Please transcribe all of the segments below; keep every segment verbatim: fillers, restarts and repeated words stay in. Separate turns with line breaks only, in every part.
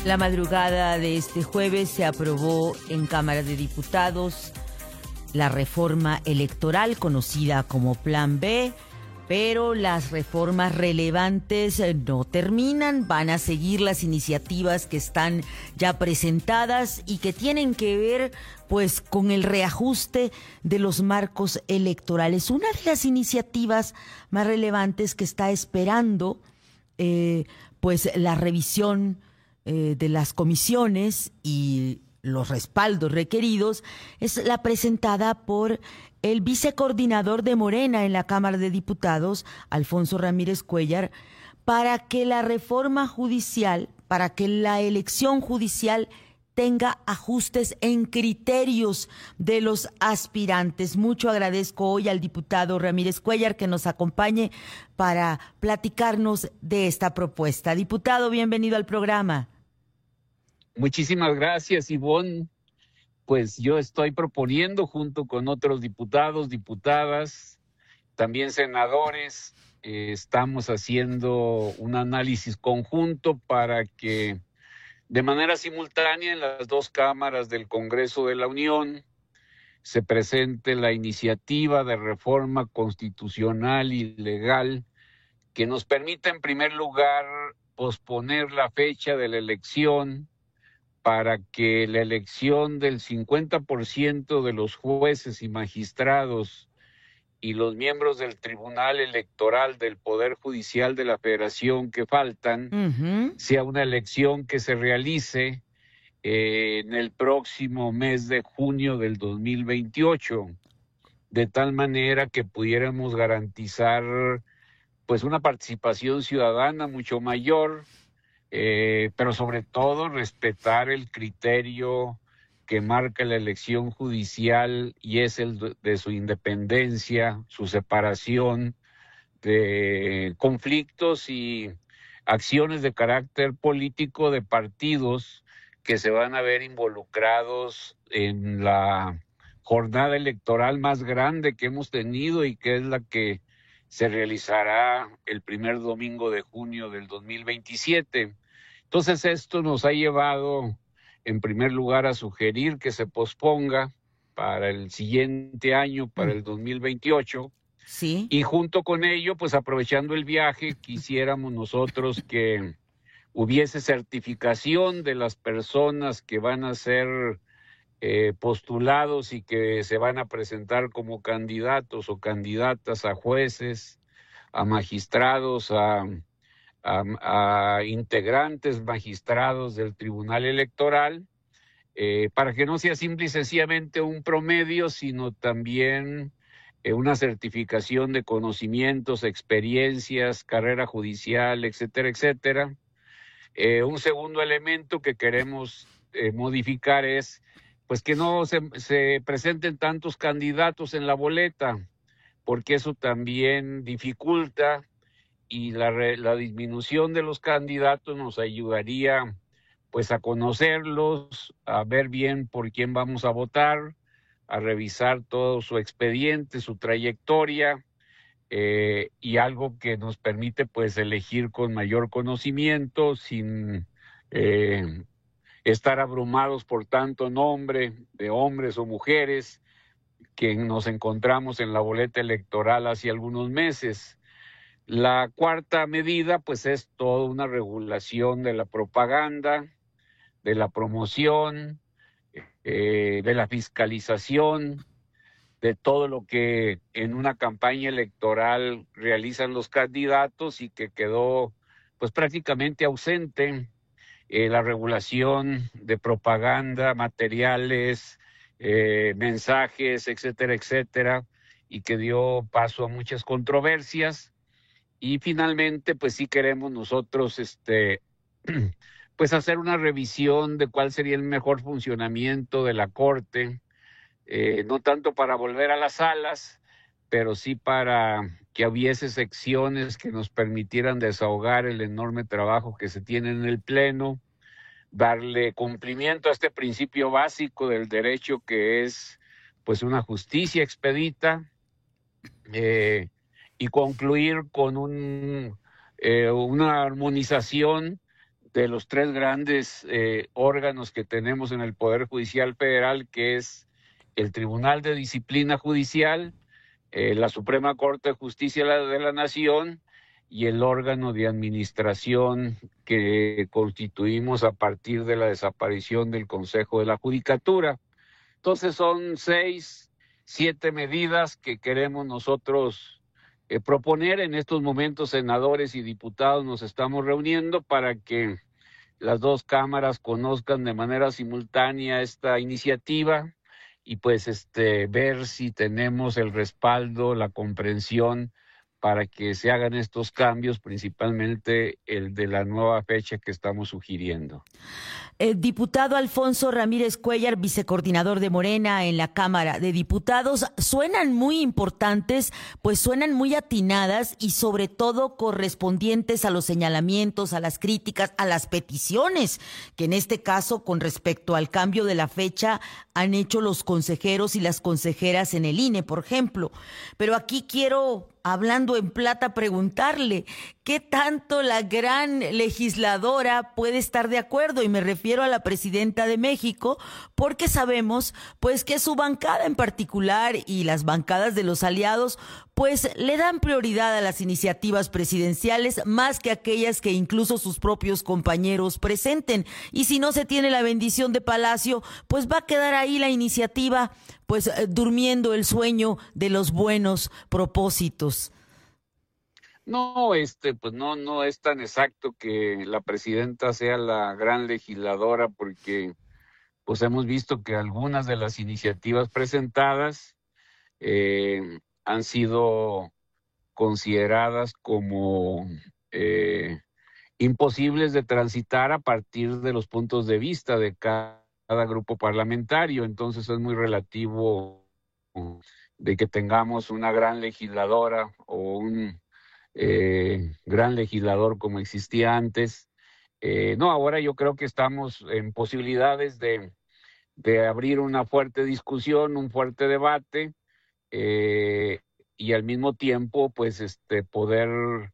La madrugada de este jueves se aprobó en Cámara de Diputados la reforma electoral conocida como Plan B, pero las reformas relevantes no terminan, van a seguir las iniciativas que están ya presentadas y que tienen que ver pues con el reajuste de los marcos electorales. Una de las iniciativas más relevantes que está esperando eh, pues la revisión eh, de las comisiones y los respaldos requeridos es la presentada por el vicecoordinador de Morena en la Cámara de Diputados, Alfonso Ramírez Cuéllar, para que la reforma judicial, para que la elección judicial tenga ajustes en criterios de los aspirantes. Mucho agradezco hoy al diputado Ramírez Cuéllar que nos acompañe para platicarnos de esta propuesta. Diputado, bienvenido al programa.
Muchísimas gracias, Ivonne. Pues yo estoy proponiendo junto con otros diputados, diputadas, también senadores, eh, estamos haciendo un análisis conjunto para que de manera simultánea en las dos cámaras del Congreso de la Unión se presente la iniciativa de reforma constitucional y legal que nos permita en primer lugar posponer la fecha de la elección para que la elección del cincuenta por ciento de los jueces y magistrados y los miembros del Tribunal Electoral del Poder Judicial de la Federación que faltan, uh-huh. sea una elección que se realice eh, en el próximo mes de junio del dos mil veintiocho, de tal manera que pudiéramos garantizar pues una participación ciudadana mucho mayor, Eh, pero sobre todo respetar el criterio que marca la elección judicial y es el de su independencia, su separación de conflictos y acciones de carácter político de partidos que se van a ver involucrados en la jornada electoral más grande que hemos tenido y que es la que se realizará el primer domingo de junio del dos mil veintisiete. Entonces esto nos ha llevado en primer lugar a sugerir que se posponga para el siguiente año, para el dos mil veintiocho.
Sí.
Y junto con ello, pues aprovechando el viaje, quisiéramos nosotros que hubiese certificación de las personas que van a ser eh, postulados y que se van a presentar como candidatos o candidatas a jueces, a magistrados, a, a, a integrantes magistrados del Tribunal Electoral, eh, para que no sea simple y sencillamente un promedio, sino también eh, una certificación de conocimientos, experiencias, carrera judicial, etcétera, etcétera. Eh, un segundo elemento que queremos eh, modificar es pues que no se, se presenten tantos candidatos en la boleta, porque eso también dificulta y la, la disminución de los candidatos nos ayudaría pues a conocerlos, a ver bien por quién vamos a votar, a revisar todo su expediente, su trayectoria, eh, y algo que nos permite pues elegir con mayor conocimiento, sin eh, estar abrumados por tanto nombre de hombres o mujeres que nos encontramos en la boleta electoral hace algunos meses. La cuarta medida, pues, es toda una regulación de la propaganda, de la promoción, eh, de la fiscalización, de todo lo que en una campaña electoral realizan los candidatos y que quedó, pues, prácticamente ausente. Eh, la regulación de propaganda, materiales, eh, mensajes, etcétera, etcétera, y que dio paso a muchas controversias. Y finalmente, pues sí queremos nosotros este, pues hacer una revisión de cuál sería el mejor funcionamiento de la Corte, eh, no tanto para volver a las salas, pero sí para que hubiese secciones que nos permitieran desahogar el enorme trabajo que se tiene en el Pleno, darle cumplimiento a este principio básico del derecho que es pues una justicia expedita, eh, y concluir con un, eh, una armonización de los tres grandes eh, órganos que tenemos en el Poder Judicial Federal, que es el Tribunal de Disciplina Judicial, eh, la Suprema Corte de Justicia de la, de la Nación y el órgano de administración que constituimos a partir de la desaparición del Consejo de la Judicatura. Entonces son seis, siete medidas que queremos nosotros eh, proponer. En estos momentos, senadores y diputados nos estamos reuniendo para que las dos cámaras conozcan de manera simultánea esta iniciativa y pues este ver si tenemos el respaldo, la comprensión para que se hagan estos cambios, principalmente el de la nueva fecha que estamos sugiriendo.
El diputado Alfonso Ramírez Cuéllar, vicecoordinador de Morena en la Cámara de Diputados, suenan muy importantes, pues suenan muy atinadas y sobre todo correspondientes a los señalamientos, a las críticas, a las peticiones, que en este caso con respecto al cambio de la fecha han hecho los consejeros y las consejeras en el I N E, por ejemplo. Pero aquí quiero, hablando en plata, preguntarle, ¿qué tanto la gran legisladora puede estar de acuerdo? Y me refiero a la presidenta de México, porque sabemos pues que su bancada en particular y las bancadas de los aliados pues le dan prioridad a las iniciativas presidenciales más que aquellas que incluso sus propios compañeros presenten. Y si no se tiene la bendición de Palacio, pues va a quedar ahí la iniciativa pues eh, durmiendo el sueño de los buenos propósitos.
No, este, pues no, no es tan exacto que la presidenta sea la gran legisladora, porque pues hemos visto que algunas de las iniciativas presentadas eh, han sido consideradas como eh, imposibles de transitar a partir de los puntos de vista de cada, cada grupo parlamentario. Entonces es muy relativo de que tengamos una gran legisladora o un eh, gran legislador como existía antes. Eh, no, ahora yo creo que estamos en posibilidades de, de abrir una fuerte discusión, un fuerte debate, eh, y al mismo tiempo pues este poder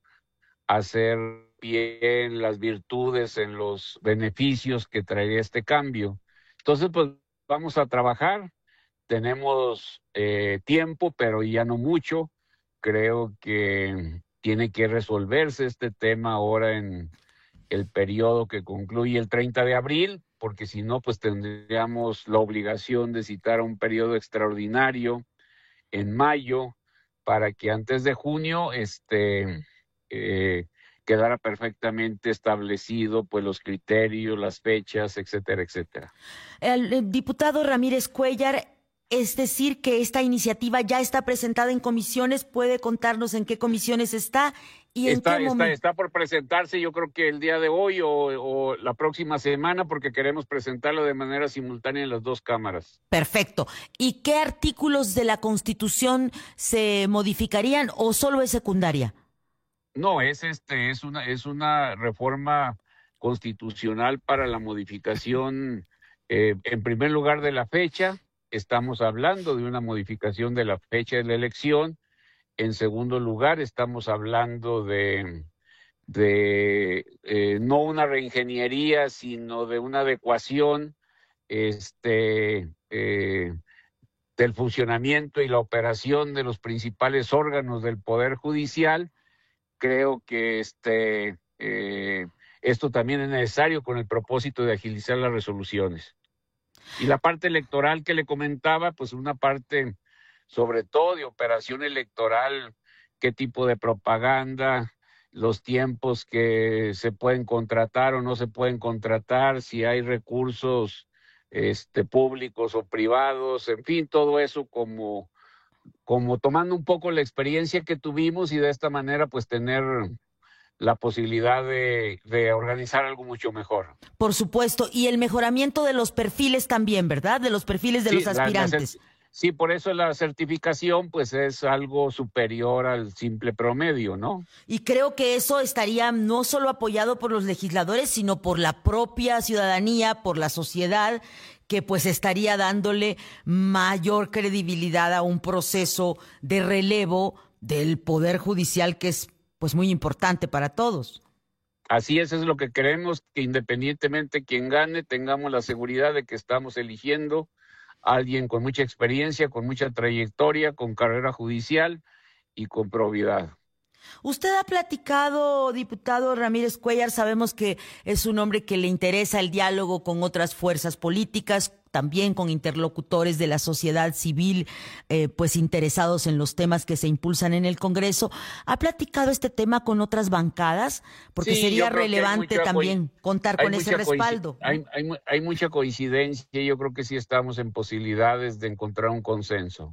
hacer bien las virtudes, en los beneficios que traería este cambio. Entonces pues vamos a trabajar, tenemos eh, tiempo, pero ya no mucho. Creo que tiene que resolverse este tema ahora en el periodo que concluye el treinta de abril, porque si no pues tendríamos la obligación de citar un periodo extraordinario en mayo para que antes de junio este eh, quedara perfectamente establecido pues los criterios, las fechas, etcétera, etcétera.
El, el diputado Ramírez Cuéllar, es decir que esta iniciativa ya está presentada en comisiones, ¿puede contarnos en qué comisiones está y en
está,
qué
está,
momento?
Está por presentarse, yo creo que el día de hoy o, o la próxima semana, porque queremos presentarlo de manera simultánea en las dos cámaras.
Perfecto. ¿Y qué artículos de la Constitución se modificarían o solo es secundaria?
No, es este, es una, es una reforma constitucional para la modificación, eh, en primer lugar, de la fecha. Estamos hablando de una modificación de la fecha de la elección. En segundo lugar, estamos hablando de, de eh, no una reingeniería, sino de una adecuación este, eh, del funcionamiento y la operación de los principales órganos del Poder Judicial. Creo que este, eh, esto también es necesario con el propósito de agilizar las resoluciones. Y la parte electoral que le comentaba, pues una parte sobre todo de operación electoral, qué tipo de propaganda, los tiempos que se pueden contratar o no se pueden contratar, si hay recursos este, públicos o privados, en fin, todo eso como, como tomando un poco la experiencia que tuvimos y de esta manera pues tener la posibilidad de, de organizar algo mucho mejor.
Por supuesto, y el mejoramiento de los perfiles también, ¿verdad? De los perfiles de
sí,
los aspirantes.
La, la, sí, por eso la certificación pues es algo superior al simple promedio, ¿no?
Y creo que eso estaría no solo apoyado por los legisladores, sino por la propia ciudadanía, por la sociedad, que pues estaría dándole mayor credibilidad a un proceso de relevo del Poder Judicial que es pues muy importante para todos.
Así es, es lo que queremos, que independientemente quien gane, tengamos la seguridad de que estamos eligiendo a alguien con mucha experiencia, con mucha trayectoria, con carrera judicial y con probidad.
Usted ha platicado, diputado Ramírez Cuéllar, sabemos que es un hombre que le interesa el diálogo con otras fuerzas políticas, también con interlocutores de la sociedad civil, eh, pues interesados en los temas que se impulsan en el Congreso. ¿Ha platicado este tema con otras bancadas? Porque
Sí,
sería relevante también contar con ese respaldo.
Hay, hay, hay mucha coincidencia y yo creo que sí estamos en posibilidades de encontrar un consenso.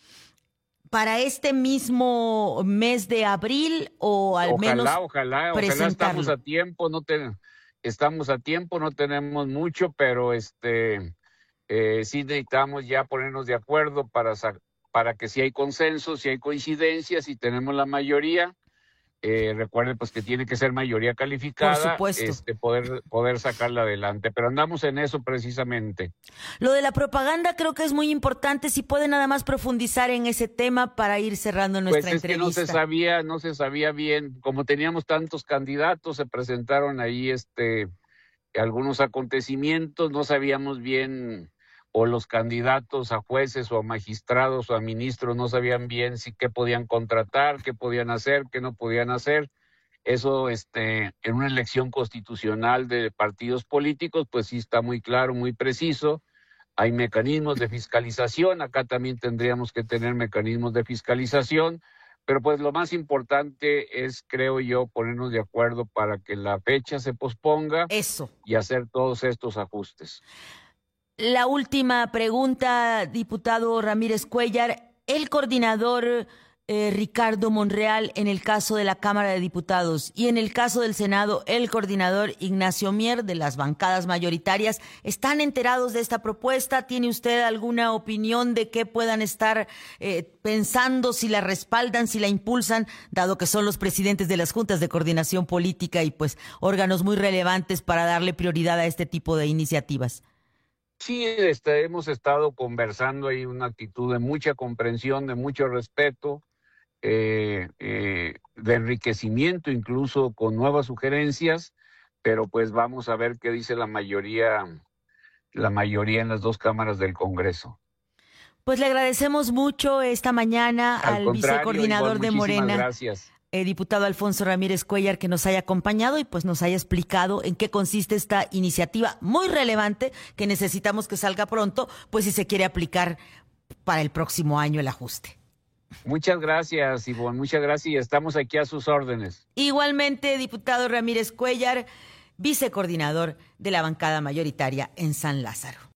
¿Para este mismo mes de abril o al
ojalá,
menos
Ojalá, ojalá, ojalá estamos a tiempo, no te, estamos a tiempo, no tenemos mucho, pero este eh, sí necesitamos ya ponernos de acuerdo para, para que si hay consenso, si hay coincidencias, si tenemos la mayoría. Eh, recuerde pues que tiene que ser mayoría calificada,
por supuesto,
este, poder, poder sacarla adelante, pero andamos en eso precisamente.
Lo de la propaganda creo que es muy importante, si puede nada más profundizar en ese tema para ir cerrando nuestra
pues es
entrevista.
Que no se sabía, no se sabía bien, como teníamos tantos candidatos, se presentaron ahí este algunos acontecimientos, no sabíamos bien, o los candidatos a jueces o a magistrados o a ministros no sabían bien si qué podían contratar, qué podían hacer, qué no podían hacer. Eso este, en una elección constitucional de partidos políticos, pues sí está muy claro, muy preciso. Hay mecanismos de fiscalización, acá también tendríamos que tener mecanismos de fiscalización, pero pues lo más importante es, creo yo, ponernos de acuerdo para que la fecha se posponga.
Eso.
Y hacer todos estos ajustes.
La última pregunta, diputado Ramírez Cuéllar. El coordinador eh, Ricardo Monreal en el caso de la Cámara de Diputados y en el caso del Senado, el coordinador Ignacio Mier de las bancadas mayoritarias, ¿están enterados de esta propuesta? ¿Tiene usted alguna opinión de qué puedan estar eh, pensando, si la respaldan, si la impulsan, dado que son los presidentes de las juntas de coordinación política y pues órganos muy relevantes para darle prioridad a este tipo de iniciativas?
Sí, este, hemos estado conversando, hay una actitud de mucha comprensión, de mucho respeto, eh, eh, de enriquecimiento incluso con nuevas sugerencias, pero pues vamos a ver qué dice la mayoría, la mayoría en las dos cámaras del Congreso.
Pues le agradecemos mucho esta mañana al, al vicecoordinador de Morena.
Gracias.
Eh, diputado Alfonso Ramírez Cuéllar, que nos haya acompañado y pues nos haya explicado en qué consiste esta iniciativa muy relevante que necesitamos que salga pronto, pues si se quiere aplicar para el próximo año el ajuste.
Muchas gracias, Ivonne, muchas gracias y estamos aquí a sus órdenes.
Igualmente, diputado Ramírez Cuéllar, vicecoordinador de la bancada mayoritaria en San Lázaro.